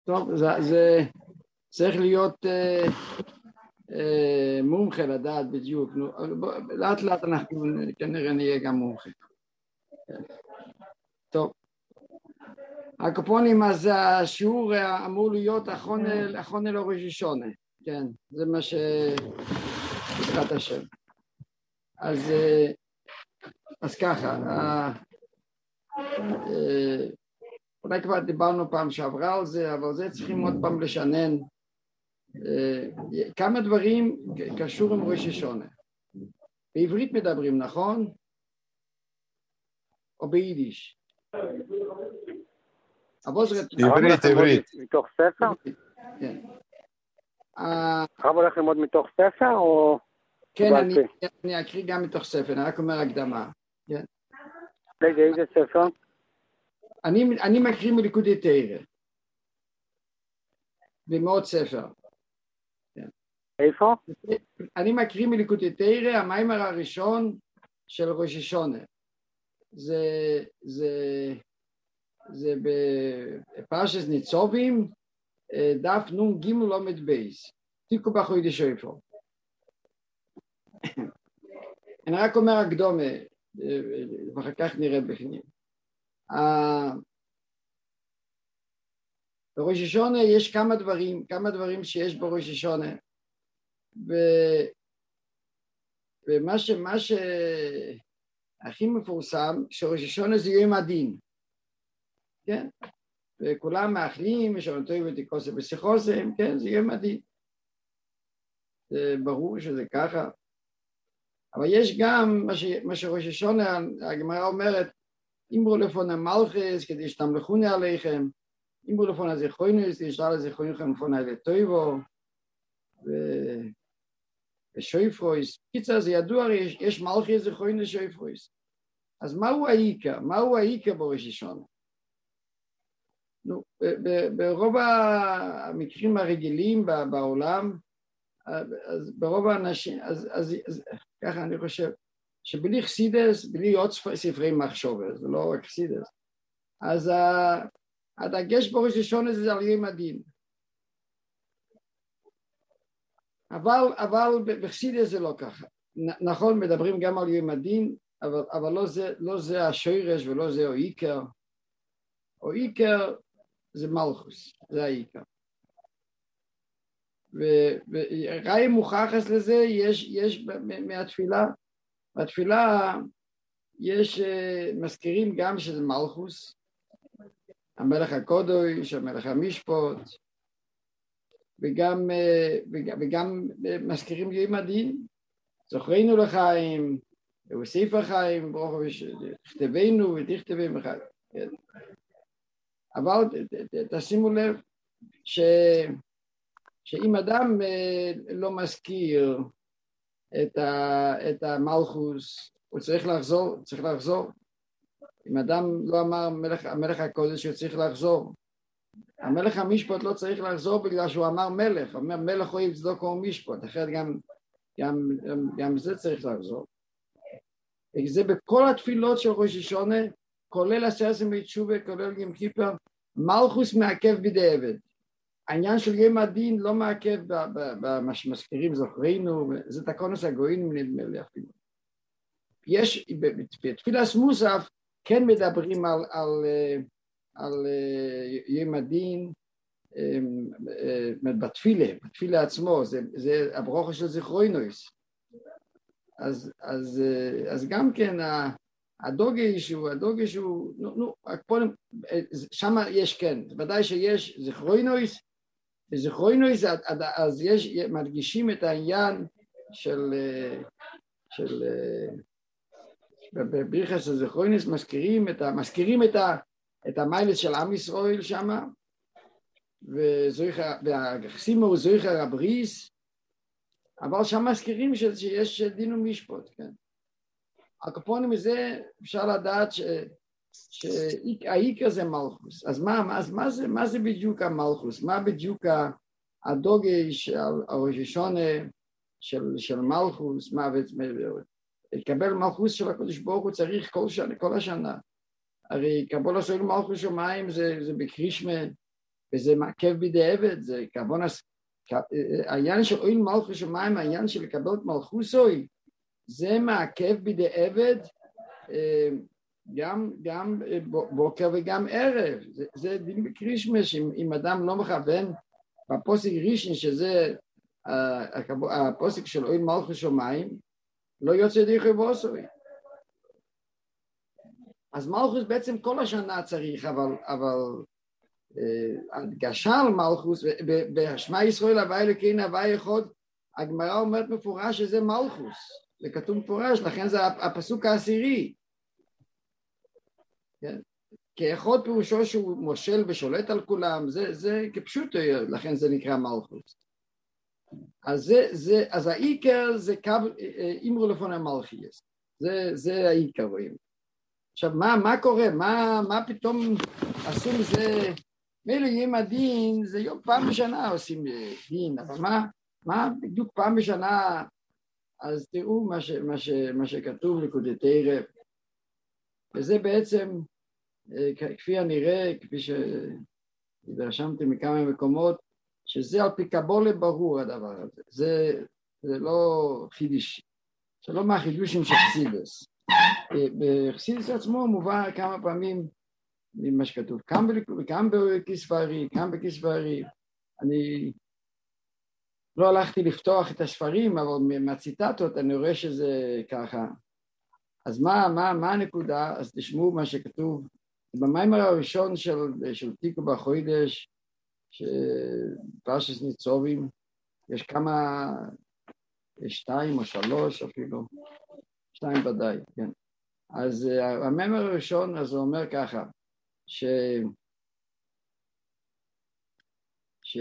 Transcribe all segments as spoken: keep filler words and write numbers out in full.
טוב, זה, זה צריך להיות אה, אה, מומחה לדעת בדיוק. נו, בוא, לאט לאט אנחנו כנראה נהיה גם מומחה. טוב. הקופונים, אז השיעור אמור להיות אחרון אלו ראש השונה. כן, זה מה ש... בעזרת השם. אז, אז ככה, אולי כבר דיברנו פעם שעברה על זה, אבל זה צריכים עוד פעם לשנן. כמה דברים קשור עם ראש השונה. בעברית מדברים, נכון? או ביידיש? עברית, עברית. מתוך ספר? כן. הרב הולך ללמוד מתוך ספר או... כן, אני, אני אקריא גם מתוך ספר, אני רק אומר הקדמה. כן. רגע, איזה ספר? אני, אני מקריא מליקוטי תורה. במאות ספר. כן. איפה? אני מקריא מליקוטי תורה, המיימר הראשון של ראש השונה. זה, זה, זה בפרשת ניצובים, דף נון גימל למד בייס. תיקו בחודש איפה. אני רק אומר הקדומה, ואחר כך נראה בפנים. בראש השונה יש כמה דברים, כמה דברים שיש בראש השונה, ומה ש, מה שהכי מפורסם, שראש השונה זה יום הדין, כן? וכולם מאחלים, ושעונתו ותיקוסה בשיחוסם, כן? זה יום הדין. זה ברור שזה ככה. אבל יש גם מה, ש, מה שראש השונה, הגמרא אומרת, אמרו לפון המלכס, כדי שתמלכוני עליכם, אמרו לפון הזיכרוינוס, כדי שתעלה זיכרוינכם לפון הלטויבו, ושויפרויס. קיצר, זה ידוע, יש, יש מלכס זיכרוינוס שויפרויס. אז מהו העיקר? מהו העיקר בראש השונה? נו, ברוב המקרים הרגילים בעולם, אז ברוב האנשים, אז, אז, אז ככה אני חושב, שבלי חסידס, בלי עוד ספרי מחשבה, זה לא רק חסידס, אז הדגש בראש השונה זה על יום הדין. אבל, אבל בחסידס זה לא ככה. נכון, מדברים גם על יום הדין, אבל, אבל לא זה, לא זה השורש ולא זה העיקר. העיקר זה מלכוס, זה העיקר. וראי מוכחס לזה יש, יש מהתפילה, בתפילה יש מזכירים גם שזה מלכוס, המלך הקודש, המלך המשפוט, וגם, וגם, וגם מזכירים יום הדין, זוכרנו לחיים, והוסיף החיים, ברוך תכתבנו ותכתבנו בחיים. אבל תשימו לב ש... שאם אדם לא מזכיר את, ה, את המלכוס, הוא צריך לחזור, צריך לחזור. אם אדם לא אמר מלך, המלך הקודש שהוא צריך לחזור, המלך המשפט לא צריך לחזור בגלל שהוא אמר מלך, הוא אומר מלך אוהב צדקה ומשפט, אחרת גם, גם, גם, גם זה צריך לחזור. וזה בכל התפילות של ראש השונה, כולל עשרת ימי תשובה, כולל יום כיפר, מלכוס מעכב בידי עבד. העניין של יום הדין לא מעכב במה שמזכירים זוכרינו, זה תקונוס הגויים נדמה לי אפילו. יש, בתפילת מוסף כן מדברים על, על, על יום הדין בתפילה, בתפילה עצמו, זה, זה הברוכה של זיכרונוס. אז, אז, אז גם כן הדוגש הוא, הדוגש הוא, נו, נו, שם יש כן, ודאי שיש זיכרונוס, וזיכרונוס, אז יש, מדגישים את העניין של, של, בברכת הזיכרונוס מזכירים את ה, מזכירים את ה, את המיילס של עם ישראל שם, והחסימו הוא זויכר הבריס, אבל שם מזכירים שיש דין ומשפט, כן. הקופונים מזה אפשר לדעת ש, שהעיקר זה מלכוס. אז מה, אז מה זה, מה זה בדיוק המלכוס? מה בדיוק הדוגש, הראש השונה של, של מלכוס? מה, לקבל מלכוס של הקדוש ברוך הוא צריך כל שנה, כל השנה. הרי קבול עשוי מלכוס שמיים זה, זה בקרישמה, וזה מעכב בידי עבד, זה כעוון, העניין של אוהל מלכות שמיים, העניין של לקבל את מלכוסוי, זה מעכב בידי עבד, גם, גם בוקר וגם ערב, זה, זה דין בקרישמש, אם, אם אדם לא מכוון, בפוסק ראשון שזה הפוסק של אוהל מלכות שמיים, לא יוצא ידי חובוסוי. אז מלכות בעצם כל השנה צריך, אבל, אבל הדגשה על מלכות, בשמע ישראל הווי אלוקינו הווי אחד, הגמרא אומרת מפורש שזה מלכות, זה כתוב מפורש, לכן זה הפסוק העשירי. כן? כאחד פירושו שהוא מושל ושולט על כולם, זה, זה כפשוט, לכן זה נקרא מלכות. אז זה, זה, אז העיקר זה קו, אמרו לפון המלכיאס, זה, זה העיקר רואים. עכשיו, מה, מה קורה? מה, מה פתאום עשו מזה, מילא יום הדין, זה יום פעם בשנה עושים דין, אבל מה, מה בדיוק פעם בשנה, אז תראו מה, ש, מה, ש, מה שכתוב לקודתי רב. וזה בעצם, כפי הנראה, כפי שדרשמתי מכמה מקומות, שזה על פי קבולה ברור הדבר הזה. זה, זה לא חידוש, זה לא מהחידושים של חסידס. בחסידס עצמו מובא כמה פעמים ממה שכתוב, גם בכספרי, גם בכספרי. אני לא הלכתי לפתוח את הספרים, אבל מהציטטות אני רואה שזה ככה. אז מה, מה, מה הנקודה? אז תשמעו מה שכתוב במאמר הראשון של, של תיקו בחוידש, שפרשס ניצובים, יש כמה, שתיים או שלוש אפילו, שתיים ודאי, כן. אז המאמר הראשון, אז הוא אומר ככה, ש... ש...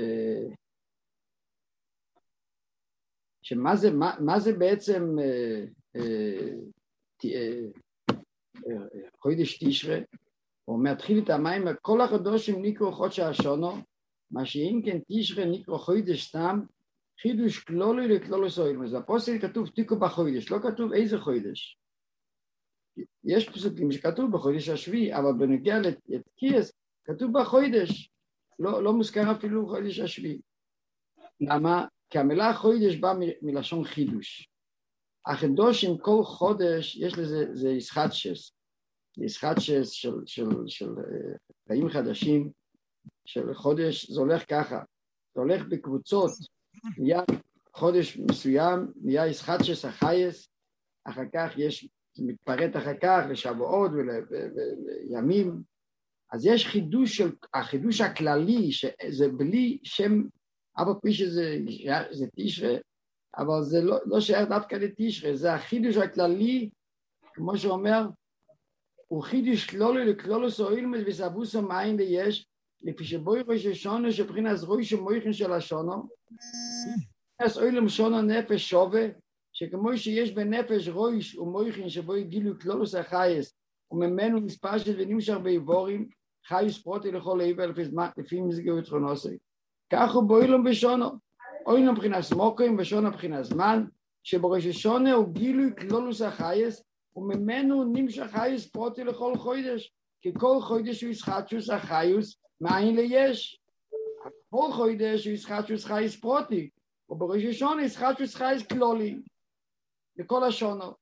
שמה זה, מה, מה זה בעצם אה, אה, אה, אה, חוידש תשרה? הוא אומר, תחיל את המים, כל החודשים נקראו חודש השונו, מה שאם כן תשרה נקראו חוידש סתם, חידוש כלולי לכלולוס אוהל. אז בפוסק כתוב תיקו בחוידש, לא כתוב איזה חוידש. יש פסוקים שכתוב בחוידש השביעי, אבל בנוגע לתקיעס, כתוב בחוידש, לא, לא מוזכר אפילו חוידש השביעי. למה? כי המילה חוידש באה מ- מלשון חידוש. החידוש עם כל חודש, יש לזה, זה ישחטשס. ישחטשס של, של, של חיים חדשים, של חודש, זה הולך ככה. זה הולך בקבוצות, נהיה חודש מסוים, נהיה ישחטשס החייס, אחר כך יש, זה מתפרט אחר כך לשבועות ולימים, אז יש חידוש של, החידוש הכללי, שזה בלי שם, אבל פי שזה זה תשרה, אבל זה לא, לא שייך דווקא לתשרה, זה החידוש הכללי, כמו שאומר, הוא חידוש כלולי לכלולוס אוילמס וסבוס המים ויש, לפי שבוי ראש השונו שבחינת ראש המויכן של השונו, אז אוילם שונו נפש שווה, שכמו שיש בנפש ראש ומויכן שבו גילו כלולוס החייס, וממנו מספר של ונמשך באיבורים, חייס פרוטי לכל איבר לפי מסגרת חונוסי. כך הוא באוילם בשונו, אוילם בחינת סמוקים ושונו בחינת זמן, שבראש השונו הוא גילו כלולוס החייס, וממנו נמשך חייס פרוטי לכל חודש, כי כל חודש הוא ישחטשוס החייס, מאין ליש. כל חודש הוא ישחטשוס חייס פרוטי, ובראש השונו ישחטשוס חייס כלולי, לכל השונו.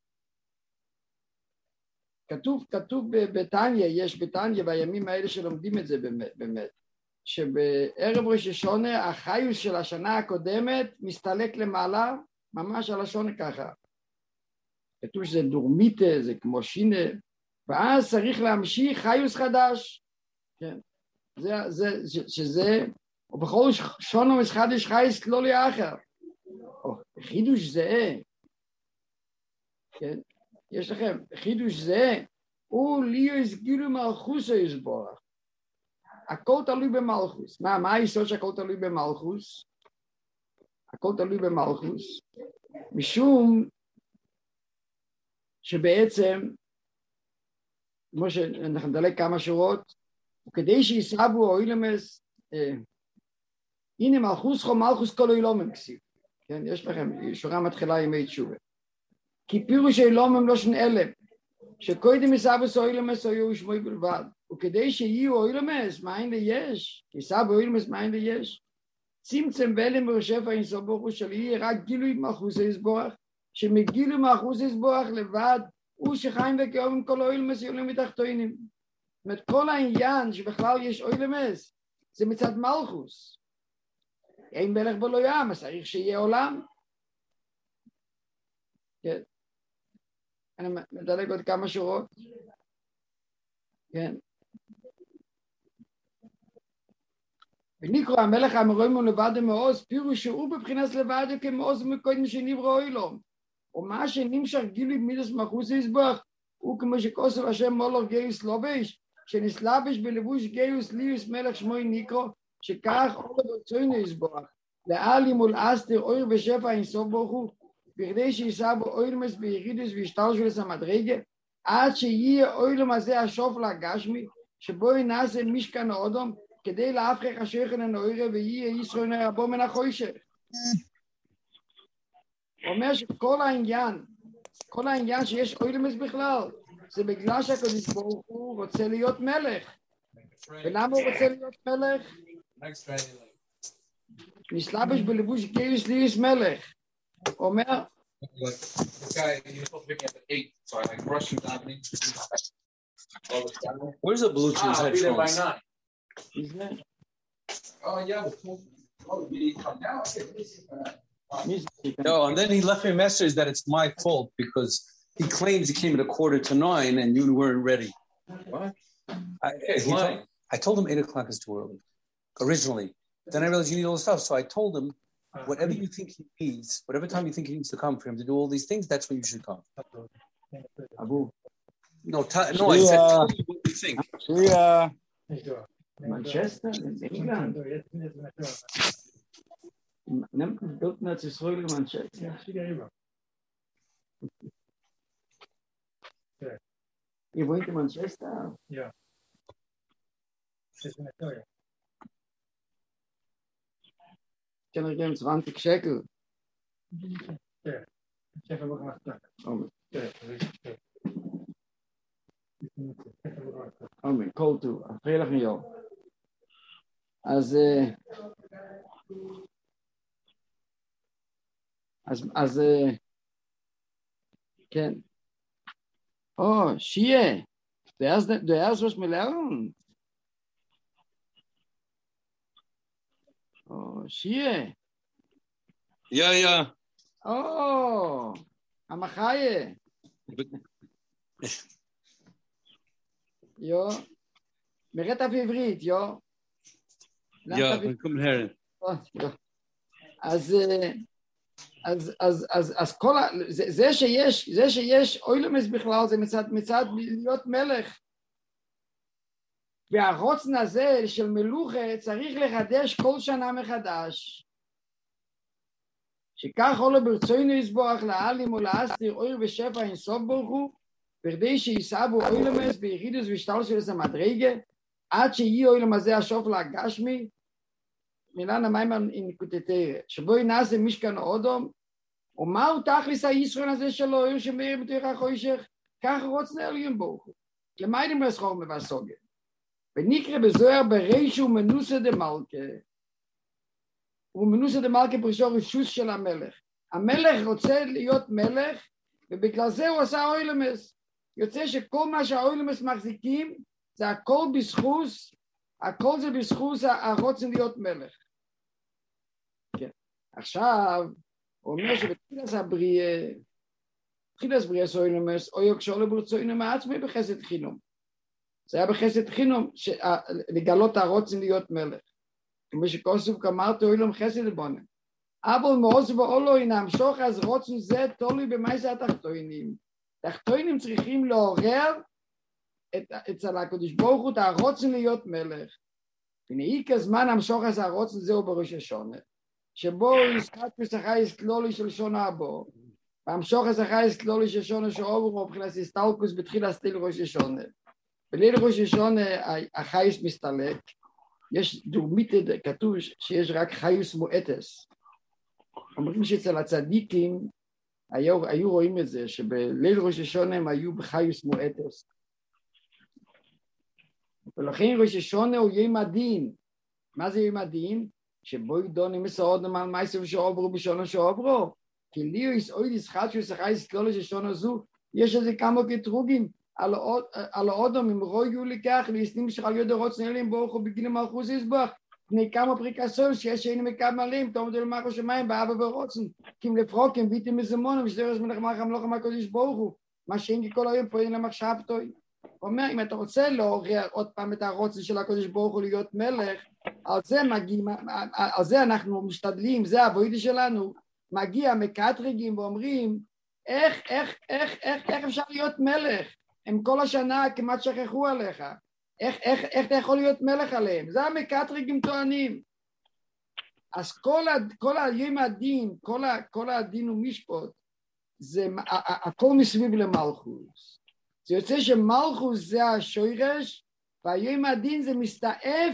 כתוב, כתוב בתניא, יש בתניא, בימים האלה שלומדים את זה באמת, באמת, שבערב ראש השונה, החיוס של השנה הקודמת מסתלק למעלה, ממש על השונה ככה. כתוב שזה דורמיטה, זה כמו שינה, ואז צריך להמשיך חיוס חדש. כן. זה, זה, שזה, ובכל שונה מסחדש חייס כלולי אחר. או, חידוש זה, כן. יש לכם, חידוש זה, הוא ליאס גילו מלכוס יסבורך. הכל תלוי במלכוס. מה, מה היסוד שהכל תלוי במלכוס? הכל תלוי במלכוס. משום שבעצם, כמו שאנחנו נדלק כמה שורות, וכדי שיסבו או אילמס, אה, הנה מלכוס חו מלכוס כל אילומם כסיב. כן, יש לכם, שורה מתחילה ימי תשובה. כי פירוש אילומם לא שני אלם, שקודם יסבו סו אילמס או יהיו שמוי בלבד. וכדי שיהיו אוילמס, מאין ליש, כיסה באוילמס מאין ליש, צמצם ולם ורשפע אינסוף ברוך הוא של יהיה רק גילוי מלכות יסבורך, שמגילוי מלכות יסבורך לבד, הוא שחיים וכאובים כל אוילמס יעלו מתחתונים. זאת אומרת, כל העניין שבכלל יש אוילמס, זה מצד מלכוס. אין מלך בו לא ים, אז צריך שיהיה עולם. כן. אני מדלג עוד כמה שורות. כן. ונקרא המלך המרואים לבד מעוז, פירוש שהוא בבחינס לבד כמעוז מקודם שנברא אילום. ומה שנמשך גילוי מידס מלכות יסבורך, הוא כמו שכוסף השם מולך גיוס לובש, שנסלבש בלבוש גיוס ליוס מלך שמוי נקרא, שכך אור ברצונו יסבורך, לעלים ולאסתר אור ושפע אינסוף ברוך הוא, בכדי שישא בו אוילמס בירידוס והשתלשלוס המדרגה, עד שיהיה אוילם הזה השוף לגשמי, שבו ינעשה משכן האדום, כדי להפכח השכן הנוירה ויהיה ישראל רבו מן החושך. הוא אומר שכל העניין, כל העניין שיש אוילמס בכלל, זה בגלל שהקדוש ברוך הוא רוצה להיות מלך. ולמה הוא רוצה להיות מלך? נסלבש בלבוש גיוס ליוס מלך. הוא אומר, Where's the Bluetooth headphones? Oh, yeah. Oh, did he come now? No, and then he left me a message that it's my fault because he claims he came at a quarter to nine and you weren't ready. What? I, he told, I told him eight o'clock is too early, originally. Then I realized you need all the stuff. So I told him, whatever you think he needs, whatever time you think he needs to come for him to do all these things, that's when you should come. Abu. No, t- no, I said, tell me what you think. Yeah. Manchester, England. Nimmt man dort nach Israel Manchester. Ihr wohnt in Manchester? Ja. Kann ich geben zwanzig Shekel? Ja. Ich habe auch gemacht. Amen. Ja. Amen. Kol tu. Vrijdag en jou. אז אז אז כן. Oh, Shie. Du hast du hast was mir lernen. Oh, Shie. Ja, ja. Oh, Amachaye. Jo. Mir redt auf Ivrit, jo. Ja, komm her. אז אז אז אז אז כל זה שיש זה שיש אוילמס בכלל זה מצד מצד להיות מלך. והרוצן הזה של מלוכה צריך לחדש כל שנה מחדש. שכך עולה ברצונו יסבורך לעלים ולאסתר אור ושפע אינסוף ברוך הוא, בכדי שישא בו אוילמס בירידוס והשתלשלוס המדרגה, עד שיהיה אוילם הזה השוף לגשמי, מילן המים אינקוטטרה, שבו ינעשה משכן האדום, ומהו תכלס הישרון הזה שלו, אור שמאיר בתוך החושך, כך רוצנה עליון ברוך הוא. למה הייתם לסחור מבסוגת? ונקרא בזוהר ברישו מנוסה דמלכה, ומנוסה דמלכה פרשו רשוס של המלך. המלך רוצה להיות מלך, ובגלל זה הוא עשה אוילמס. יוצא שכל מה שהאוילמס מחזיקים, זה הכל בזכוס, הכל זה בזכוס הרוצן להיות מלך. כן. עכשיו, הוא אומר שבתחילת הבריאה, תחילת הבריאה סוילמס, או יוקשור לברצוינו מעצמי בחסד חינום. זה היה בחסד חינום, לגלות הרוצן להיות מלך. כמו שכוסף כמרת אוילום חסד לבונה. אבל מעוז ואולו הנה המשוך, אז רוצן זה תולוי במייסה התחתוינים. תחתוינים צריכים לעורר אצל הקדוש ברוך הוא, אתה רוצן להיות מלך. ונעיק הזמן המשוך הזה הרוצן זהו בראש השונה. שבו ישחק ושחייס כלולי של שונה הבו. והמשוך הזה חייס כלולי של שונה שעוברו מבחינת הסתלקוס בתחיל הסטיל ראש השונה. בליל ראש השונה החייס מסתלק. יש דוגמית כתוב שיש רק חייס מועטס. אומרים שאצל הצדיקים היו, היו רואים את זה, שבליל ראש השונה הם היו בחייס מועטס. ולכן ראש השונה הוא יום הדין. מה זה יום הדין? שבו ידונים מסעודם על מייסו ושעוברו בשונה שעוברו. כי ליו יסעודיס חד שהוא שחי סקולו ששונה זו, יש איזה כמה קטרוגים על האודום, אם רויו לכך, להסנים שחל יודו רוצן אלים ברוך הוא בגילים מלכוס יסבח, פני כמה פריקסון שיש שאין מקבלים, תעמדו למחו שמיים באבא ורוצן, כי אם לפרוקים ביטים מזמונם, ושדרס מלך מלך המלוך המקודש ברוך הוא, מה שאין כל היום פועלים למחשבתו. הוא אומר, אם אתה רוצה לעורר עוד פעם את הרוצן של הקודש ברוך הוא להיות מלך, על זה מגיעים, על זה אנחנו משתדלים, זה העבודה שלנו, מגיע מקטרגים ואומרים, איך, איך, איך, איך, איך אפשר להיות מלך? הם כל השנה כמעט שכחו עליך. איך, איך, איך אתה יכול להיות מלך עליהם? זה המקטרגים טוענים. אז כל, ה, כל היום הדין, כל, ה, כל הדין ומשפט, זה הכל מסביב למלכוס. זה יוצא שמלכוס זה השורש, והיום הדין זה מסתעף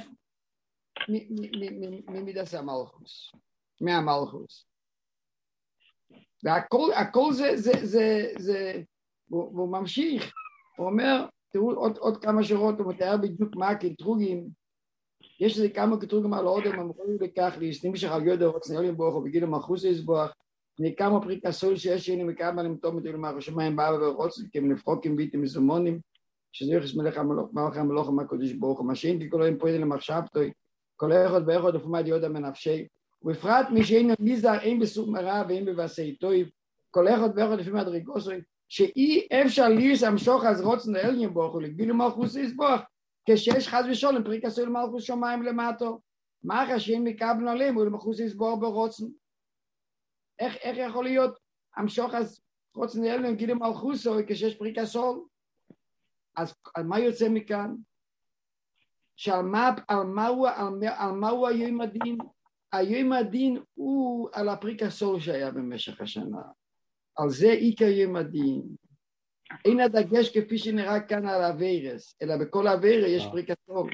ממידס המלכוס, מהמלכוס. והכל, הכל זה, זה, זה, זה, והוא ממשיך, הוא אומר, תראו עוד, עוד כמה שורות, הוא מתאר בדיוק מה הקטרוגים, יש איזה כמה קטרוגים על העודם, אמרו לכך, להסנים שחל יודע, רוצן אלים ברוך הוא, בגיל המחוס יסבוח, פני כמה פריקסול שיש שני מכמה למתום את אלוהים הרשמיים באבא ורוצן, כי הם נפרוקים ביטים מזומונים, שזה יחס מלך המלוך, מלך המלוך המקודש ברוך הוא, מה שאין כי כל היום פועל למחשבתו, כל אחד ואחד לפעמים יודע מנפשי, ובפרט מי שאין מיזר, אין בסוג מרע ואין בבעשי טוב, כל אחד ואחד לפעמים הדרגוסוי, שאי אפשר ליס המשוך אז רוצן אלוהים ברוך הוא, לגביל מלכוס יסבוח, כשיש חס ושולם פריקסול מלכוס שמיים למטו, מה שאין מקבלנו עליהם, ולמלכוס יסבוח ברוצן. איך, איך יכול להיות המשוך אז רוצן אלוהים גיל מלכוס כשיש פריקסול? אז על מה יוצא מכאן? שעל מה, על מה הוא, על מה, על מה הוא היום הדין? היום הדין הוא על הפריקסול שהיה במשך השנה. על זה עיקר יום הדין. אין הדגש כפי שנראה כאן על הווירס, אלא בכל הווירס יש פריקסול.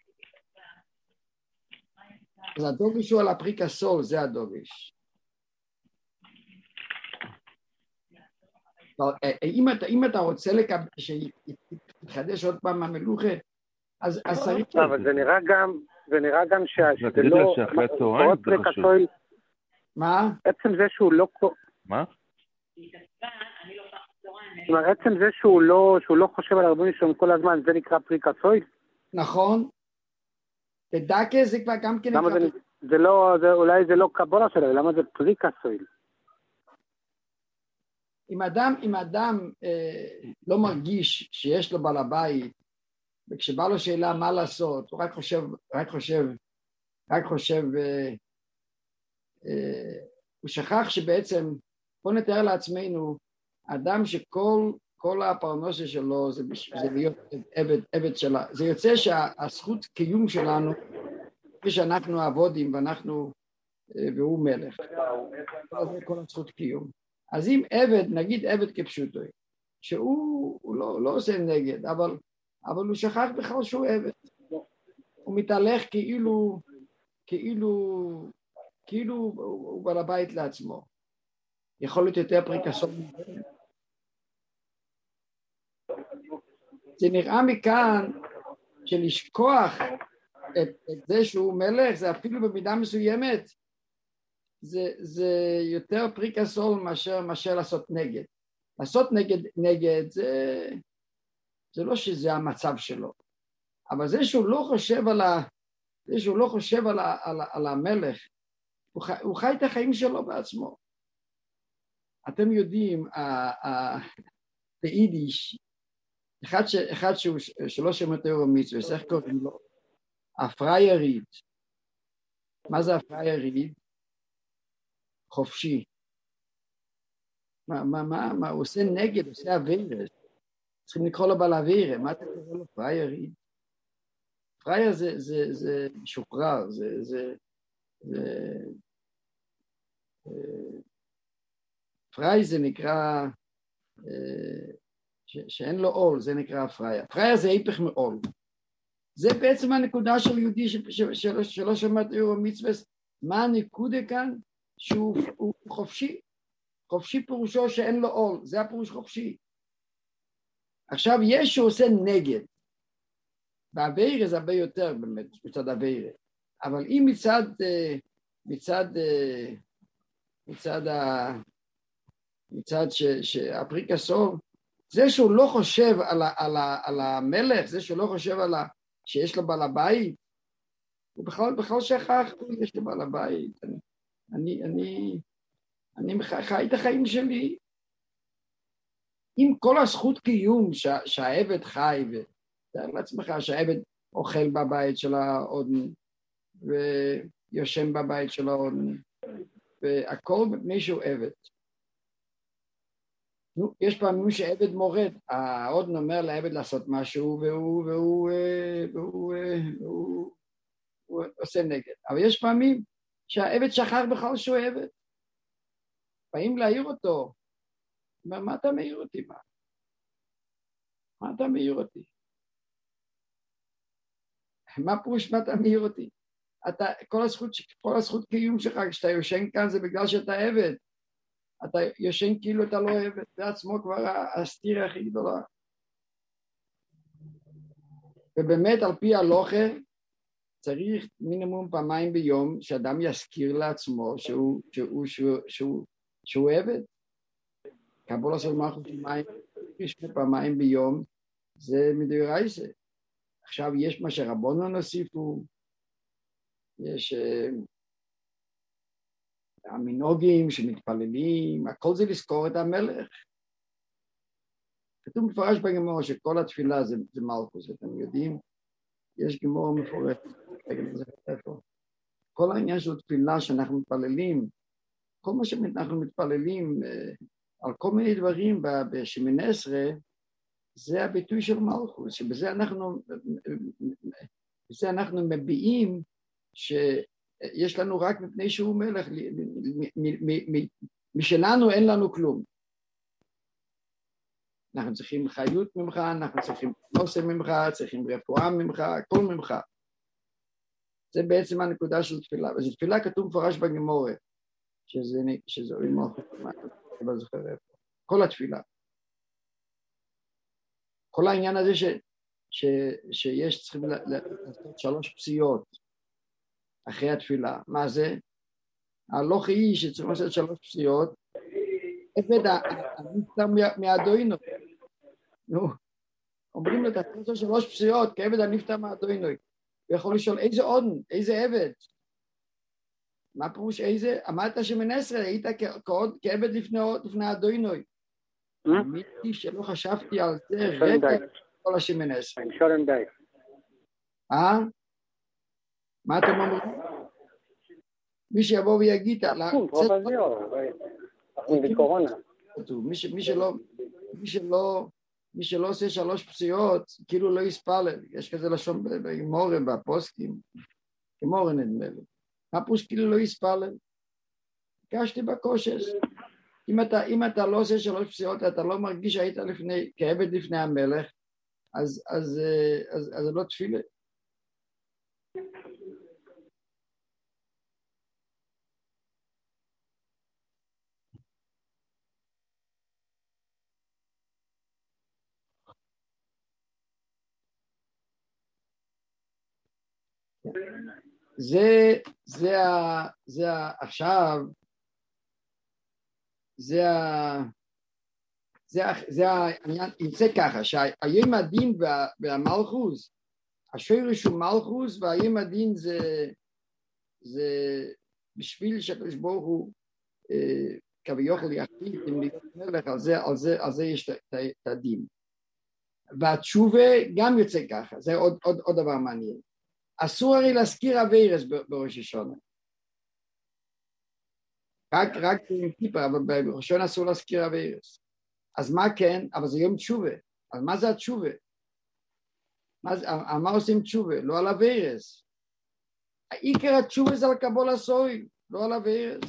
אז הדוגש הוא על הפריקסול, זה הדוגש. אם אתה, אם אתה רוצה לקבל, שיתחדש עוד פעם המלוכה, אז צריך... אבל זה נראה גם, זה נראה גם שזה לא... שאחרי הצהריים זה חשוב. מה? עצם זה שהוא לא... מה? עצם זה שהוא לא, שהוא לא חושב על הרבנים שלו כל הזמן, זה נקרא פריקסויד? נכון. בדקה זה כבר גם כן... למה זה, זה לא, זה, אולי זה לא קבולה שלו, למה זה פריקסויד? אם אדם, אם אדם אה, לא מרגיש שיש לו בעל הבית, וכשבא לו שאלה מה לעשות, הוא רק חושב, רק חושב, רק חושב, אה, אה, הוא שכח שבעצם, בוא נתאר לעצמנו, אדם שכל כל הפרנסה שלו זה, זה להיות עבד, עבד שלה, זה יוצא שהזכות קיום שלנו, כשאנחנו עבודים ואנחנו, אה, והוא מלך, זה כל הזכות קיום. אז אם עבד, נגיד עבד כפשוטו, שהוא הוא לא, לא עושה נגד, אבל, אבל הוא שכח בכלל שהוא עבד. הוא מתהלך כאילו, כאילו, כאילו הוא בעל הבית לעצמו. יכול להיות יותר פריקסון. זה נראה מכאן שלשכוח את, את זה שהוא מלך, זה אפילו במידה מסוימת, זה, זה יותר פריקסול מאשר, מאשר לעשות נגד. לעשות נגד, נגד זה, זה לא שזה המצב שלו. אבל זה שהוא לא חושב על, ה, זה שהוא לא חושב על, ה, על, ה, על המלך, הוא חי, הוא חי את החיים שלו בעצמו. אתם יודעים, ביידיש, אחד, ש, אחד שהוא, שלא שומע תורה ומצוות, איך קוראים לו? הפרייריד. מה זה הפרייריד? חופשי. מה, מה, מה, מה, הוא עושה נגד, הוא עושה אווירה. צריכים לקרוא לו בעל אווירה, מה אתה קורא לו? פרייריד. פרייר זה, זה, זה משוחרר, זה, זה, זה, פריי זה נקרא, ש, שאין לו עול, זה נקרא פרייר. פרייר זה היפך מעול. זה בעצם הנקודה של יהודי ש, ש, של, שלא שמע תורה ומצוות. מה הנקודה כאן? שהוא הוא חופשי. חופשי פירושו שאין לו עול, זה הפירוש חופשי. עכשיו יש שהוא עושה נגד. בעבירה זה הרבה יותר באמת, מצד עבירה. אבל אם מצד, מצד, מצד, מצד שהפריק הסוף, זה שהוא לא חושב על, ה, על, ה, על המלך, זה שהוא לא חושב על ה, שיש לו בעל הבית, הוא בכלל, בכלל שכח, יש לו בעל הבית, אני, אני, אני, אני חי את החיים שלי, עם כל הזכות קיום שה, שהעבד חי, ותאר לעצמך שהעבד אוכל בבית של האודן, ויושן בבית של האודן, והכל מפני שהוא עבד. נו, יש פעמים שעבד מורד, האודן אומר לעבד לעשות משהו, והוא, והוא, והוא, והוא, והוא, הוא עושה נגד. אבל יש פעמים שהעבד שכח בכלל שהוא עבד. באים להעיר אותו, הוא אומר, מה אתה מעיר אותי? מה? מה אתה מעיר אותי? מה פירוש מה אתה מעיר אותי? אתה, כל הזכות, כל הזכות קיום שלך, כשאתה יושן כאן זה בגלל שאתה עבד. אתה יושן כאילו אתה לא עבד, זה עצמו כבר הסתירה הכי גדולה. ובאמת על פי הלוכה, צריך מינימום פעמיים ביום, שאדם יזכיר לעצמו שהוא, שהוא, שהוא, שהוא, שהוא עבד. קבולה של מלכות שמיים, פעמיים ביום, זה מדאורייתא. עכשיו יש מה שרבונן הוסיפו, יש uh, המנהגים שמתפללים, הכל זה לזכור את המלך. כתוב מפורש בגמרא שכל התפילה זה, זה מלכות, אתם יודעים? יש גמרא מפורשת, כל העניין של תפילה שאנחנו מתפללים, כל מה שאנחנו מתפללים uh, על כל מיני דברים בשמיני עשרה, זה הביטוי של מלכות, שבזה אנחנו, בזה אנחנו מביעים שיש לנו רק מפני שהוא מלך, משלנו אין לנו כלום. אנחנו צריכים חיות ממך, אנחנו צריכים נוסף ממך, צריכים רפואה ממך, הכל ממך. זה בעצם הנקודה של תפילה, וזו תפילה כתוב מפורש בגמרא, שזה, שזה מלכות, לא זוכר איפה, כל התפילה. כל העניין הזה ש, ש, שיש צריכים לעשות שלוש פסיעות אחרי התפילה. מה זה? הלוכה היא שצריכים לעשות שלוש פסיעות, עבד הנפטר מהאדונו. נו, אומרים לו, תעשה לעשות שלוש פסיעות, כעבד הנפטר מהאדונו. הוא יכול לשאול, איזה אודן, איזה עבד? מה פירוש איזה? אמרת שמן עשרה, היית כעבד לפני האדונו. האמיתי שלא חשבתי על זה רגע כל השמן עשרה. אה? מה אתם אומרים? מי שיבוא ויגיד על מי שלא עושה שלוש פסיעות כאילו לא יספלל. יש כזה לשון בגמרא בפוסקים, גמרא נדמה לי. מה פירוש כאילו לא יספלל? ביקשתי בקושש. אם אתה, אם אתה לא עושה שלוש פסיעות, אתה לא מרגיש שהיית לפני, כעבד לפני המלך, אז, אז, אז, אז, אז לא תפילה. זה, זה, זה, עכשיו, זה ה... זה, זה העניין, יוצא ככה, שהיים הדין והמלכוס, השורש הוא מלכוס, והיים הדין זה, זה בשביל שהקדוש ברוך הוא כביכול יחליט אם להתמלך, על זה, על זה, על זה יש את הדין. והתשובה גם יוצא ככה, זה עוד, עוד, עוד דבר מעניין. אסור הרי להזכיר עבירות בראש השנה. רק, רק עם כיפה, אבל בראש השנה אסור להזכיר עבירות. אז מה כן? אבל זה יום תשובה. אז מה זה התשובה? מה, מה עושים תשובה? לא על עבירות. העיקר התשובה זה על קבול הסויל, לא על עבירות.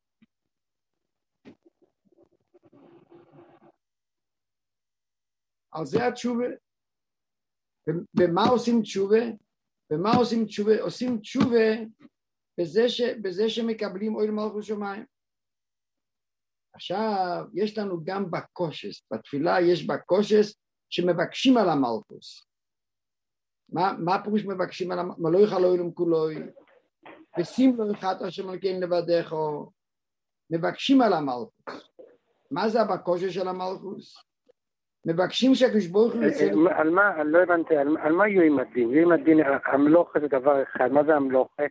על זה התשובה. במה עושים תשובה? במה עושים תשובה? עושים תשובה בזה, ש, בזה שמקבלים אוהל מלכות שמיים. עכשיו, יש לנו גם בקושס, בתפילה יש בקושס שמבקשים על המלכוס. מה, מה פירוש מבקשים על המלכוס? מה לא יוכל אלוהים כולוי? ושים לו אחד השם אלוקים לבדך, מבקשים על המלכוס. מה זה הבקושה של המלכוס? מבקשים שהקדוש ברוך הוא יצא... על מה, לא הבנתי, על מה יהיו עם הדין? יהיו עם הדין, המלוכה זה דבר אחד, מה זה המלוכה?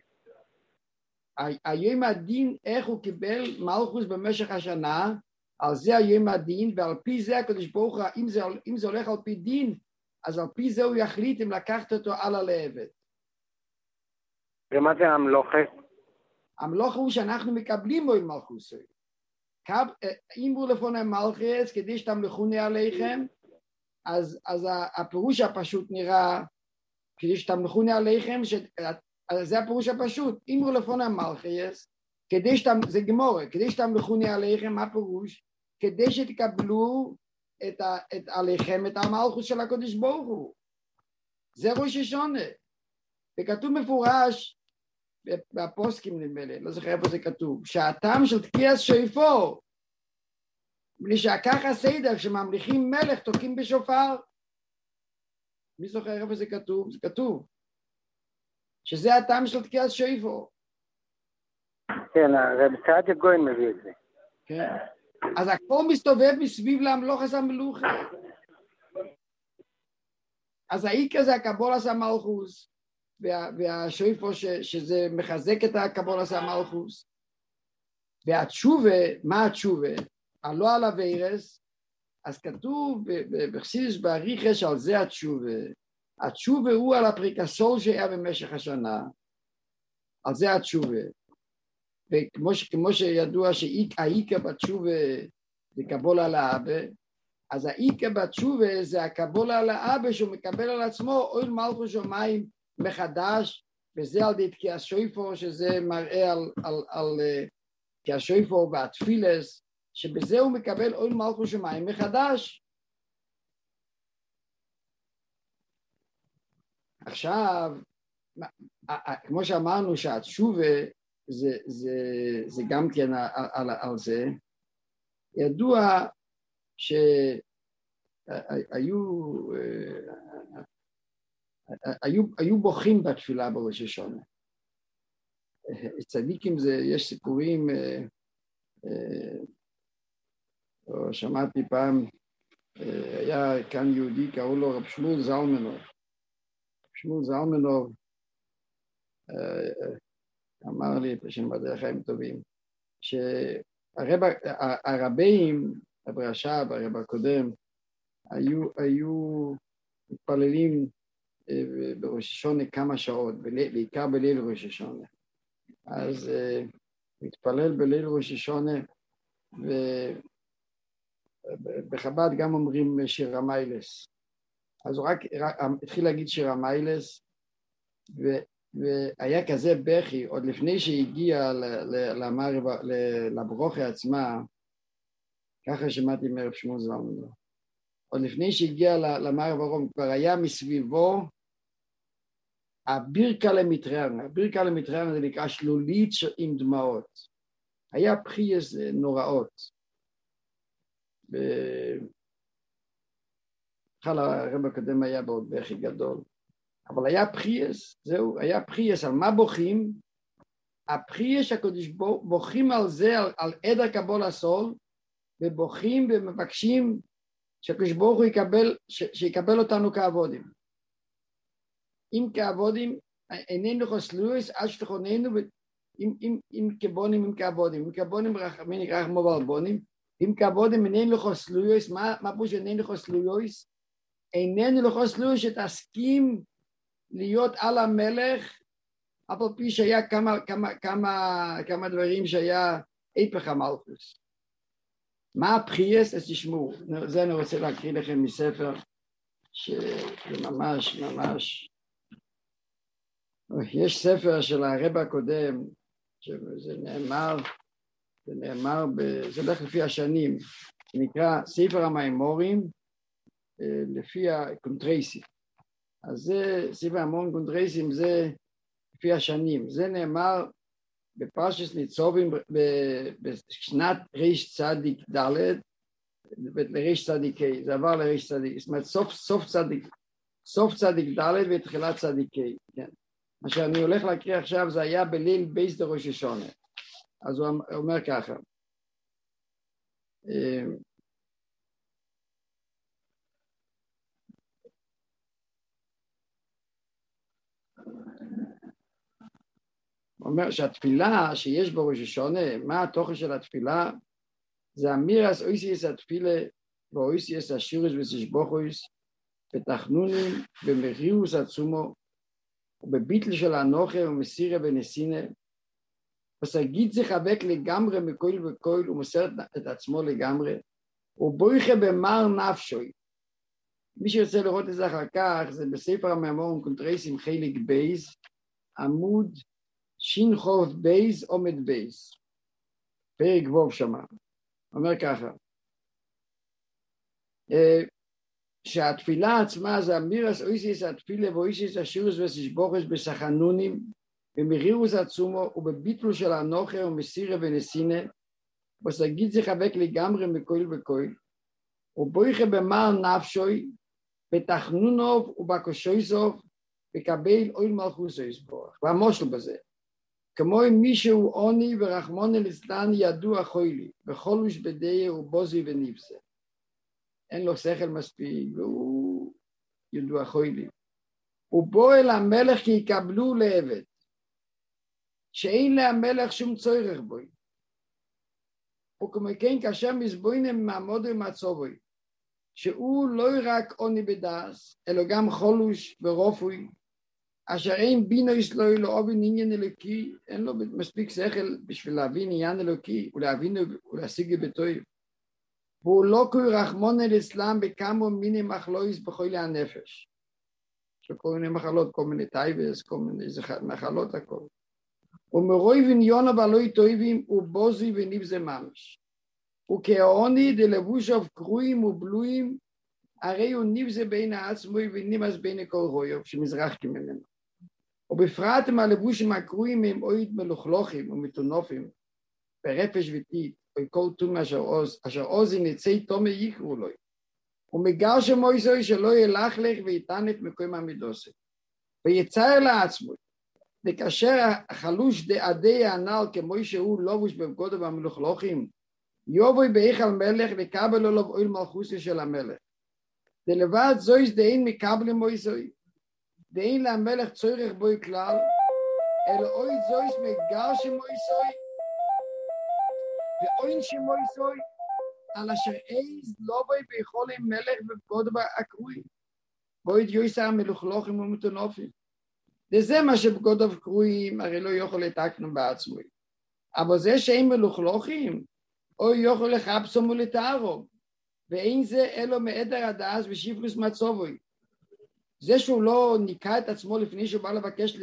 היום הדין, איך הוא קיבל מלכוס במשך השנה, על זה היום הדין, ועל פי זה הקדוש ברוך הוא, אם זה, אם זה הולך על פי דין, אז על פי זה הוא יחליט אם לקחת אותו הלאה לעבד. ומה זה המלוכה? המלוכה הוא שאנחנו מקבלים בו עם מלכוס. אם הוא לפני מלכס, כדי שתמלכוני עליכם, אז, אז הפירוש הפשוט נראה, כדי שתמלכוני עליכם, ש... אז זה הפירוש הפשוט. אם הוא לפני מלכס, כדי שתם... זה גמורה, כדי שתמלכוני עליכם, מה הפירוש? כדי שתקבלו את, ה... את עליכם את המלכוס של הקדוש ברוך הוא. זה ראש השונה. וכתוב מפורש, בפוסקים נדמה לי, לא זוכר איפה זה כתוב, שהטעם של תקיעת שופר, בלי שככה הסדר, כשממליכים מלך תוקעים בשופר. מי זוכר איפה זה כתוב? זה כתוב. שזה הטעם של תקיעת שופר. כן, הרב סעדיה גויין מביא את זה. כן. אז הכל מסתובב מסביב להמלוכת המלוכה. אז העיקר זה הקבולת המלכוס, וה, והשופר ש, שזה מחזק את הקבולת המלכוס. והתשובה, מה התשובה? הלא על הווירס, אז כתוב בחסידות בריחש על זה התשובה. התשובה הוא על הפריקסול שהיה במשך השנה. על זה התשובה. וכמו ש, כמו שידוע שהעיקר בתשובה זה קבולה לאבא, אז העיקר בתשובה זה הקבולה לאבא שהוא מקבל על עצמו אוהל מלכוס שמיים מחדש, וזה על די תקיעת שופר, שזה מראה על, על, על תקיעת שופר והתפילס, שבזה הוא מקבל אוהל מלכוס שמיים מחדש. עכשיו, כמו שאמרנו שהתשובה זה, זה, זה גם כן על, על, על זה, ידוע שהיו היו, היו בוכים בתפילה בראש השונה. צדיקים זה, יש סיפורים, או שמעתי פעם, היה כאן יהודי, קראו לו רב שמואל זלמנוב. רב שמואל זלמנוב אמר לי, בשם בדרך חיים טובים, שהרבים, רב רש"ב, הרב הקודם, היו, היו מתפללים בראש השונה כמה שעות, בעיקר בליל ראש השונה. אז uh, מתפלל בליל ראש השונה, ובחב"ד גם אומרים שיר המיילס. אז הוא רק, רק התחיל להגיד שיר המיילס, ו, והיה כזה בכי, עוד לפני שהגיע לברוכה עצמה, ככה שמעתי מרב שמואל זלמנוב. עוד לפני שהגיע למערב הרום, כבר היה מסביבו הבירקה למטרנה. הבירקה למטרנה זה נקרא שלולית עם דמעות. היה פחייס נוראות. בכלל הרב הקודם היה בעוד בכי גדול. אבל היה פחייס, זהו, היה פחייס. על מה בוכים? הפחייס שהקדוש בוכים על זה, על, על עדר קבול הסול, ובוכים ומבקשים שהקדוש ברוך הוא יקבל, ש, שיקבל אותנו כעבודים. אם כעבודים, איננו חסלויס, עד שתכוננו, אם, אם, אם כבונים, אם כעבודים, אם כבונים רחמין, נקרא כמו בלבונים, אם כעבודים איננו חסלויס, מה, מה פה שאיננו חסלויס? איננו חסלויס שתסכים להיות על המלך, אף על פי שהיה כמה, כמה, כמה, כמה דברים שהיה היפך המלכוס. מה הבחייס? אז תשמעו, זה אני רוצה להקריא לכם מספר שזה ממש ממש, יש ספר של הרב הקודם, שזה נאמר, זה נאמר, זה הולך לפי השנים, נקרא ספר המימורים, לפי הקונטרייסים. אז זה, ספר המימורים קונטרייסים זה לפי השנים, זה נאמר, בפרשת ניצובים בשנת ריש צדיק ד' לריש צדיק ה', זה עבר לריש צדיק, זאת אומרת סוף, סוף צדיק, סוף צדיק ד' ותחילת צדיקי, כן. מה שאני הולך להקריא עכשיו זה היה בליל בייס דראש השונה. אז הוא אומר ככה. הוא אומר שהתפילה שיש בראש השונה, מה התוכן של התפילה? זה אמירס אויסיס התפילה ואויסיס השירוס וסשבוכויס בתחנונים במרירוס עצומו ובביטל של הנוכה ומסירה ונסינה וסגיד זה חבק לגמרי מכל וכל ומוסר את עצמו לגמרי ובויכה במר נפשוי. מי שרוצה לראות את זה אחר כך זה בספר המאמורון קונטרייסים חלק בייז עמוד שין חוב בייז עומד בייז פרק ווב שמה. אומר ככה שהתפילה עצמה זה אמירס אויסיס התפילה ואויסיס השירוס וסשבוכס בסחנונים במרירוס עצומו ובביטלו של הנוכה ומסירה ונסינה וסגיד זה חבק לגמרי מכל וכל ובויכה במר נפשוי בתחנונוב ובקושויסוב וקבל אויל מלכוסו יסבורך והמושל בזה כמו אם מישהו עוני ורחמון אליסלן ידוע חוילי וחולוש בדיה ובוזי וניפסה אין לו שכל מספיק והוא ידוע חוילי הוא בוא אל המלך כי יקבלו לעבד שאין להמלך שום צורך בוי וכמו כן כאשר מזבוינם מעמודו ומצובוי שהוא לא רק עוני בדס אלא גם חולוש ורופוי אשר אין בינו יסלוי לא אובין עניין אלוקי, אין לו מספיק שכל בשביל להבין עניין אלוקי ולהבין ולהשיג בטוב. והוא לא קורא רחמון אל אסלאם בכמה מיני מחלויס בכל הנפש. שכל מיני מחלות, כל מיני טייבס, כל מיני מחלות הכל. ומרוי וניונו בעלוי טויבים ובוזי וניבזה ממש. וכעוני דלבושוב קרויים ובלויים, הרי הוא ניבזה בין העצמוי ונימס בין כל רויוב שמזרחתי ממנו. ובפרט עם הלבושים הקרויים הם אוהד מלוכלוכים ומתונופים, ברפש וטיט, או כל תום אשר עוז, אשר עוזי נצי תומי יקרו לו. ומגר שמויסוי שלא ילך לך ויתן את מקום המידוסי. ויצר לעצמו, וכאשר החלוש דעדי הנעל כמו שהוא לובוש בבגודו במלוכלוכים, יובוי בהיכל מלך וקבל עליו אוהל מלכוסי של המלך. דלבד זויס דאין מקבלים מויסוי. דאין למלך צורך בוי כלל, אלא אוי זויס מגר שמויסוי, ואוין שמויסוי, על אשר איז לא בוי ביכולי מלך ובגודו הקרוי, בוי דיוסר המלוכלוכים ומתונופים. וזה מה שבגודו קרויים, הרי לא יכול לתקנו בעצמוי. אבל זה שאין מלוכלוכים, או יכול לחפשום ולתארו, ואין זה אלו מעדר הדאז ושיפלוס מצובוי. זה שהוא לא ניקה את עצמו לפני שהוא בא לבקש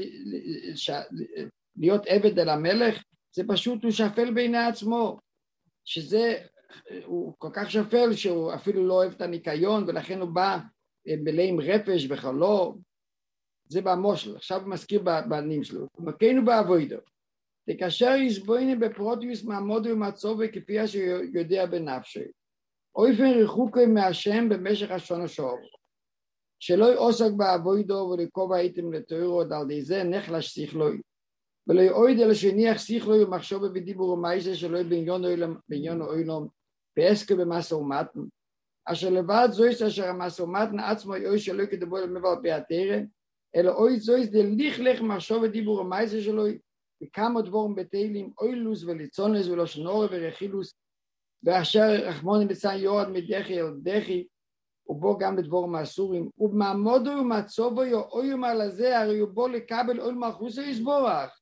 להיות עבד אל המלך, זה פשוט הוא שפל בעיני עצמו, שזה, הוא כל כך שפל שהוא אפילו לא אוהב את הניקיון, ולכן הוא בא מלא עם רפש וחלו, זה במושל, עכשיו הוא מזכיר בנים שלו, ומכנו בעבודו, וכאשר יסבוינו בפרוטיוס מעמודו ומצובו כפי שיודע בנפשי, אופן רחוקו מהשם במשך השון השור, שלא יעסוק בעבודו ולקוב הייתם לתוארו, על די זה נחלש שיחלוי, ולא יעוד אלא שניח שיחלוי ומחשוב בדיבור ומייסה שלא בעניון אוילום, ועסקו במסע ומתן, אשר לבד זויס אשר המסע ומתן עצמו יוי שלא כדבו למבל ביתרה, אלא אוי זויס דליך לך מחשוב בדיבור ומייסה שלו, וכמה דבורם בתהילים, אוילוס וליצונלס ולא שנור ורכילוס, ואשר רחמון ליצן יורד מדחי אל דחי, ובו גם לדבורם האסורים, ובמעמודו ומצובו יאוים על הזה, הרי הוא בו לקבל אול מלכוסו יסבורך.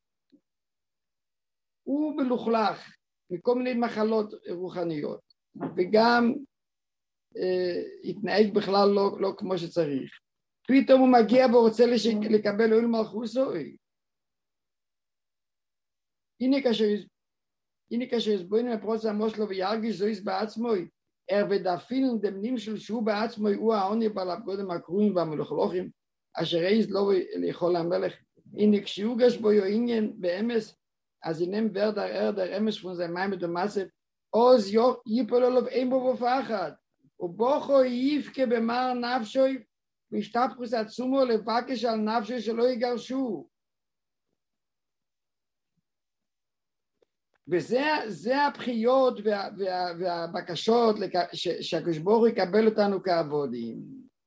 הוא מלוכלך מכל מיני מחלות רוחניות, וגם אה, התנהג בכלל לא, לא כמו שצריך. פתאום הוא מגיע ורוצה לש... לקבל אול מלכוסו. הנה כאשר, הנה כאשר יסבוין מפרוץ המושלו וירגיש זויס בעצמוי, er wird da vielen dem Nimschel Schuh בעצמו הוא העוני בלבגודם הקרויים והמלוכלוכים, אשר איז לא לאכול המלך, הנה כשיוגש בו יועניין באמס, אז הינם ורדר ארדר אמס פון זה מים בדומצת, עוז ייפול עליו אין בו בפחד, ובוכו יפקה במר נפשוי, והשתפכוס עצומו לבקש על נפשו שלא יגרשו. וזה זה הבחיות וה, וה, והבקשות ש, שהקדוש ברוך הוא יקבל אותנו כעבודים.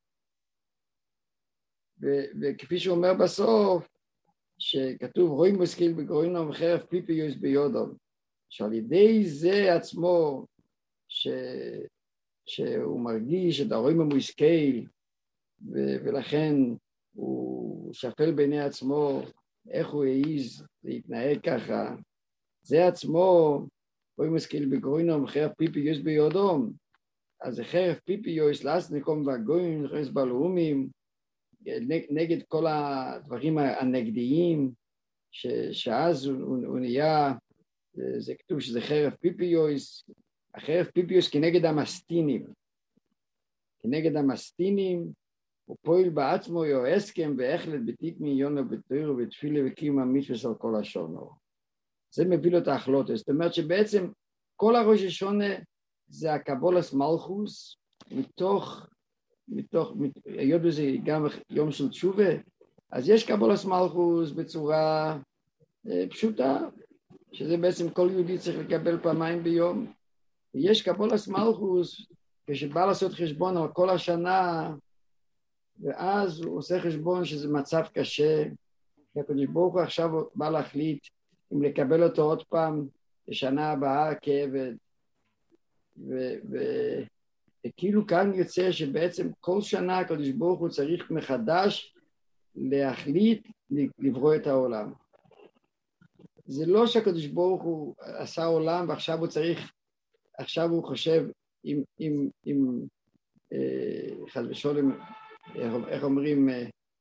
ו, וכפי שהוא אומר בסוף, שכתוב רואי מושכיל בגרונו וחרב פיפיוס ביודו, שעל ידי זה עצמו ש, שהוא מרגיש את הרואי מושכיל, ו- ולכן הוא שפל בעיני עצמו איך הוא העיז להתנהג ככה. זה עצמו, רואי מושכיל בגרונו וחרב פיפיוס ביודו, אז זה חרב פיפיוס לאסנקום והגויים, חרס בלעומים, נגד כל הדברים הנגדיים, ש, שאז הוא, הוא, הוא נהיה, זה כתוב שזה חרב פיפיוס, החרב פיפיוס כנגד המסטינים, כנגד המסטינים, הוא פועל בעצמו יו הסכם והחלט בתיק מיון ובתויר ובתפילה וקיום המצווה על כל השונו. זה מביא לו את ההחלטות, זאת אומרת שבעצם כל הראש השונה זה הקבולת מלכוס, מתוך מתוך, היות בזה גם יום של תשובה, אז יש קבולת מלכוס בצורה אה, פשוטה, שזה בעצם כל יהודי צריך לקבל פעמיים ביום. ויש קבולת מלכוס כשבא לעשות חשבון על כל השנה, ואז הוא עושה חשבון שזה מצב קשה, כי הקדוש ברוך הוא עכשיו בא להחליט אם לקבל אותו עוד פעם לשנה הבאה כעבד, ו... ו... וכאילו כאן יוצא שבעצם כל שנה הקדוש ברוך הוא צריך מחדש להחליט לברוא את העולם. זה לא שהקדוש ברוך הוא עשה עולם ועכשיו הוא צריך, עכשיו הוא חושב אם, אם, אם חד ושולם, איך אומרים,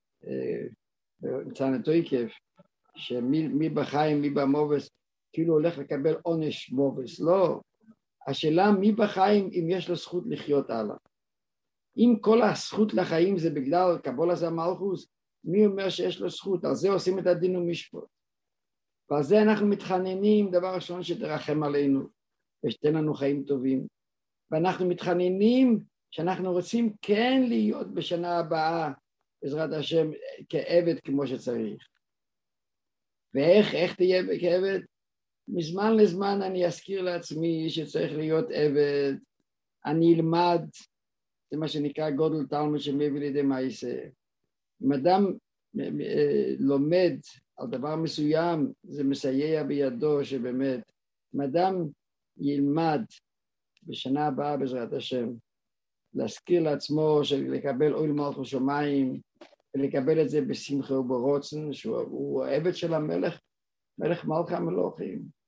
מצאנה תויקף, שמי בחיים, מי במובס, כאילו הולך לקבל עונש מובס, לא. השאלה מי בחיים אם יש לו זכות לחיות הלאה. אם כל הזכות לחיים זה בגלל קבולת המלכוס, מי אומר שיש לו זכות? על זה עושים את הדין ומשפט. ועל זה אנחנו מתחננים, דבר ראשון שתרחם עלינו, ושתן לנו חיים טובים. ואנחנו מתחננים שאנחנו רוצים כן להיות בשנה הבאה, בעזרת השם, כעבד כמו שצריך. ואיך, איך תהיה כעבד? מזמן לזמן אני אזכיר לעצמי שצריך להיות עבד, אני אלמד, זה מה שנקרא גודל תלמוד שמביא לידי מעשה. אם אדם לומד על דבר מסוים, זה מסייע בידו שבאמת, אם אדם ילמד בשנה הבאה בעזרת השם, להזכיר לעצמו לקבל אוהל מלכות שמיים, ולקבל את זה בשמחה וברוצן, שהוא העבד של המלך, מלך מלך המלוכים.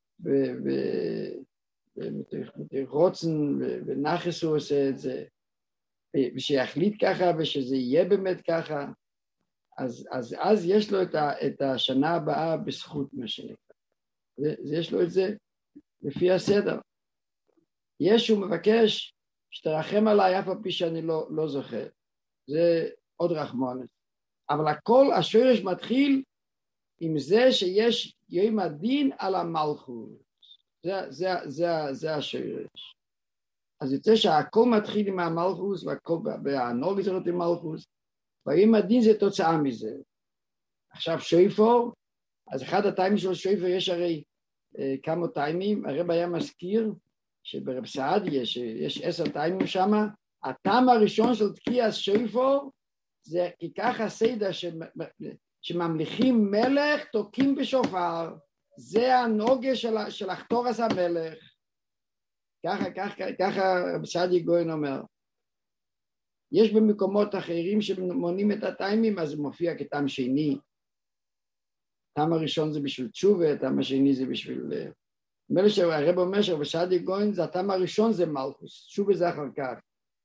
ורוצן ונחס הוא עושה את זה, ושיחליט ככה ושזה יהיה באמת ככה, אז, אז, אז יש לו את, ה, את השנה הבאה בזכות מה שנקרא. יש לו את זה לפי הסדר. יש הוא מבקש שתרחם עליי אף על פי שאני לא, לא זוכר. זה עוד רחמונת. אבל הכל השורש מתחיל עם זה שיש יום הדין על המלכות. זה, זה, זה, זה השורש. אז יוצא שהכל מתחיל עם המלכות, והנוג זאת עם המלכות, ויום הדין זה תוצאה מזה. עכשיו שויפור, אז אחד הטיימים של שויפור יש הרי אה, כמה טיימים, הרב היה מזכיר שברב סעדיה יש, יש עשר טיימים שם, הטעם הראשון של תקיעת שויפור, זה כי ככה סדר ש... שממליכים מלך תוקים בשופר, זה הנוגה של, של אחתורס המלך. ככה, ככה, ככה סעדי גויין אומר. יש במקומות אחרים שמונים את הטיימים, אז זה מופיע כטעם שני. טעם הראשון זה בשביל תשובה, הטעם השני זה בשביל... מלך שהרב אומר שבסעדי גויין זה הטעם הראשון זה מלכוס, תשובה זה אחר כך.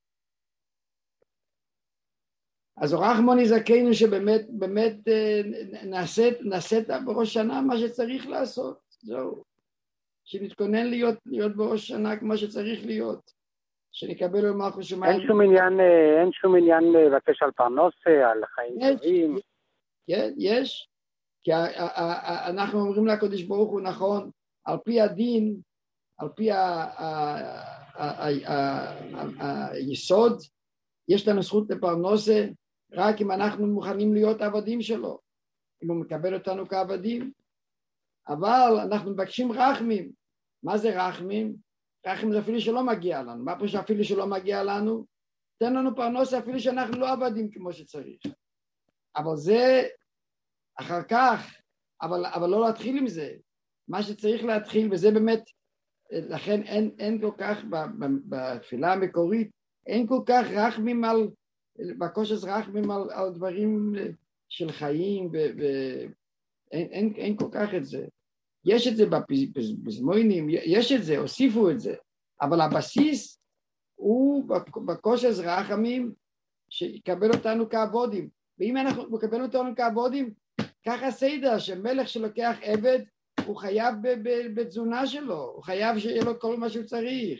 אז רחמוני זכינו שבאמת באמת נעשית, נעשית בראש שנה מה שצריך לעשות, זהו. שנתכונן להיות, להיות בראש שנה כמו שצריך להיות. שנקבל על מלכות שמיים. אין שום עניין, אין שום עניין לבקש על פרנסה, על חיים טובים. כן, יש. כי אנחנו אומרים לקדוש ברוך הוא נכון, על פי הדין, על פי היסוד, יש לנו זכות לפרנסה רק אם אנחנו מוכנים להיות עבדים שלו, אם הוא מקבל אותנו כעבדים. אבל אנחנו מבקשים רחמים. מה זה רחמים? רחמים זה אפילו שלא מגיע לנו. מה פה שאפילו שלא מגיע לנו? תן לנו פרנסה אפילו שאנחנו לא עבדים כמו שצריך. אבל זה אחר כך, אבל, אבל לא להתחיל עם זה. מה שצריך להתחיל, וזה באמת, לכן אין, אין כל כך, בתפילה המקורית, אין כל כך רחמים על, בקושס רחמים על, על דברים של חיים, ואין אין, אין כל כך את זה. יש את זה בזמונים, יש את זה, הוסיפו את זה, אבל הבסיס הוא בקושס רחמים שיקבל אותנו כעבודים. ואם אנחנו מקבל אותנו כעבודים, ככה סדר שמלך שלוקח עבד, הוא חייב בתזונה שלו, הוא חייב שיהיה לו כל מה שהוא צריך.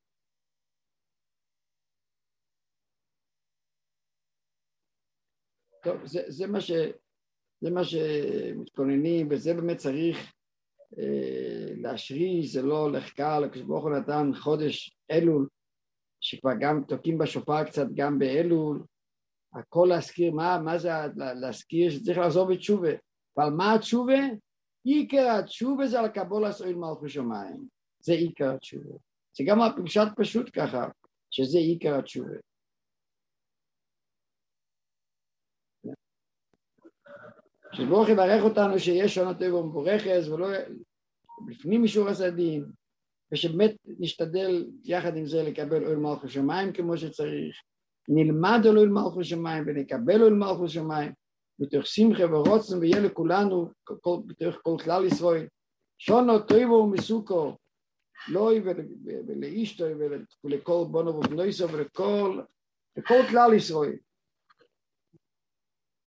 טוב, זה, זה מה ש, זה מה שמתכוננים, וזה באמת צריך אה, להשריש, זה לא הולך קל, כשברוך הוא נתן חודש אלול, שכבר גם תוקעים בשופר קצת גם באלול, הכל להזכיר, מה, מה זה להזכיר, שצריך לעזור בתשובה, אבל מה התשובה? עיקר התשובה זה על קבולת אוהל מלכות שמיים, זה עיקר התשובה, זה גם הפשט פשוט ככה, שזה עיקר התשובה. שברוך יברך אותנו שיש שנה טובה ומבורכת ולא לפנים משורת הדין, ושבאמת נשתדל יחד עם זה לקבל אוהל מלכות שמיים כמו שצריך, נלמד על אוהל מלכות שמיים ונקבל אוהל מלכות שמיים, מתוך שמחה ורוצן ויהיה לכולנו, בתוך כל כלל ישראל, שנה טובה ומסוכו, לוי ולאשתו ולכל בנו ובנויסו ולכל כלל ישראל.